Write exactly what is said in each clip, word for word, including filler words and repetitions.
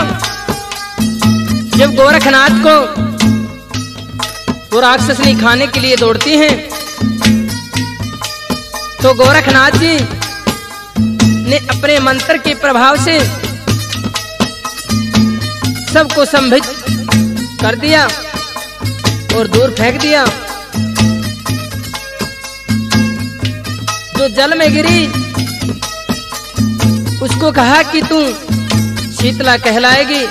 जब गोरखनाथ को वो राक्षसनी खाने के लिए दौड़ती हैं, तो गोरखनाथ जी ने अपने मंत्र के प्रभाव से सबको संभित कर दिया और दूर फेंक दिया। जो जल में गिरी उसको कहा कि तू शीतला कहलाएगी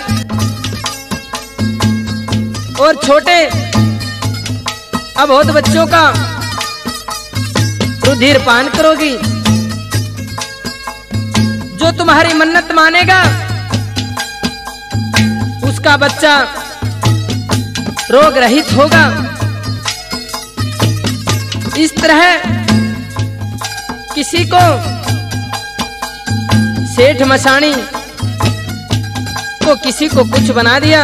और छोटे अबोध बच्चों का रुधिर पान करोगी। जो तुम्हारी मन्नत मानेगा उसका बच्चा रोग रहित होगा। इस तरह किसी को सेठ मसाणी को किसी को कुछ बना दिया।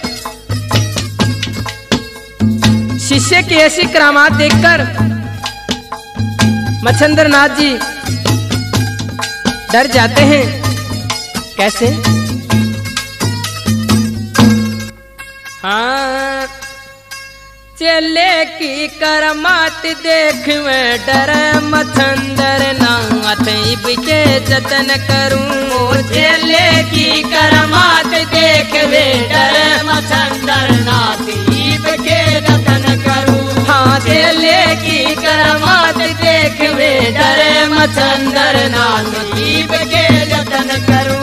शिष्य की ऐसी करामात देखकर मच्छिंद्र नाथ जी डर जाते हैं। कैसे? हाँ, चले की करमात देख में डर मच्छिंद्र नाथ के जतन करूं। चले की करमात देख वे डर मच्छिंद्र नाथ के जतन करूं। हाँ, चले की करमात देख वे डर मच्छिंद्र नाथ के जतन करूं।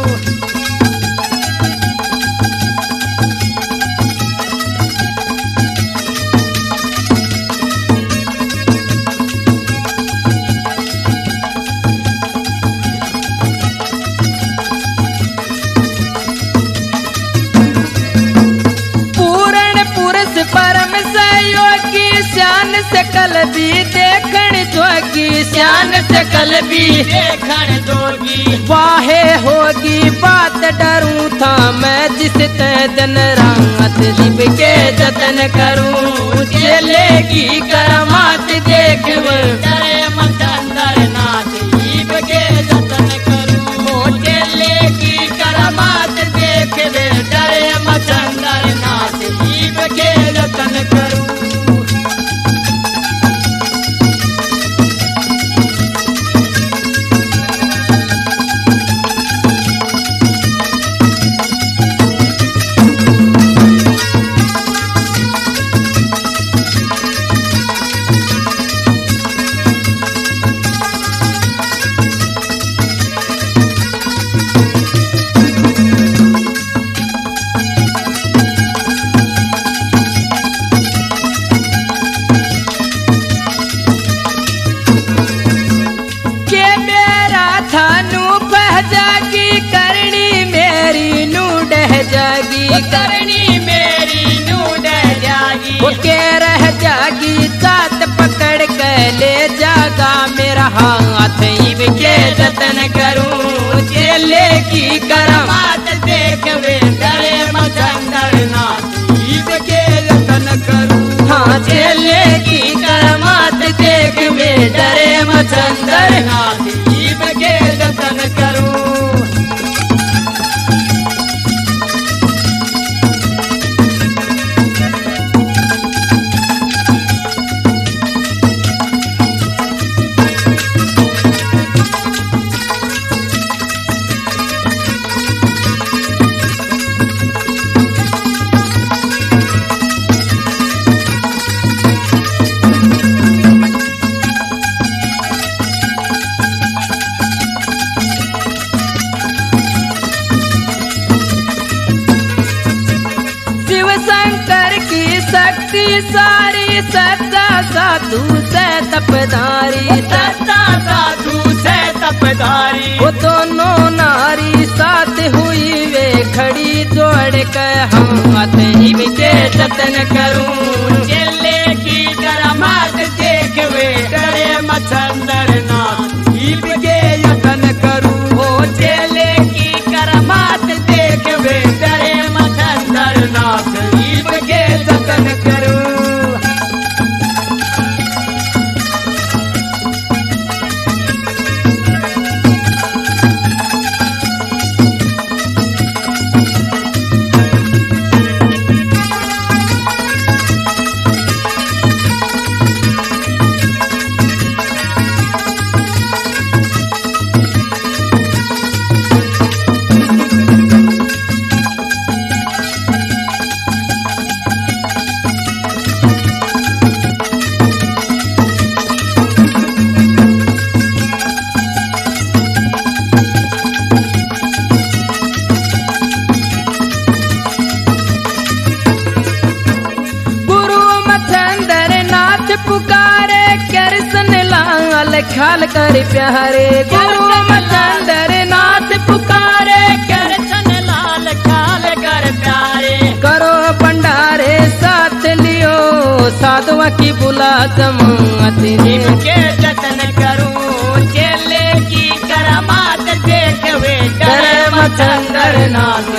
परम सहयोगी श्यान से कल भी देखण जोगी। श्यान से कल भी देखण जोगी। वाहे होगी बात डरूं था मैं जिस तय दिन रात जीव के जतन करूं। चलेगी करमात देख डरे मच्छिंद्र नाथ जीव के जतन करूं। चलेगी करमात देख डरे मच्छिंद्र नाथ जीव के जतन करूं। करनी मेरी नूड जागी। वो के रह जागी साथ पकड़ के ले जागा मेरा हाथ इब के जतन करूं। चले की करमात देख वे डरे मच्छिंद्र नाथ जीव के जतन करूं। हाँ, चले की करमात देख वे डरे मच्छिंद्र नाथ जीव के जतन करूं। सारी सत्ता साधु से तपदारी। सत्ता साधु से तपदारी। वो दोनों नारी साथ हुई वे खड़ी जोड़ के हाथ इब के जतन करूं। चले की करमात देख वे डरे मच्छिंद्र नाथ जीव के जतन करूं। ओ चले की करमात देख वे डरे मच्छिंद्र नाथ जीव के जतन करूं। लाल ख्याल कर प्यारे गुरु मचंदर नाथ पुकारे कर छन लाल ख्याल कर प्यारे करो भंडारे साथ लियो साधुआ की बुला जमात के जतन करूं चेले की करामात देखवे करे मचंदर नाथ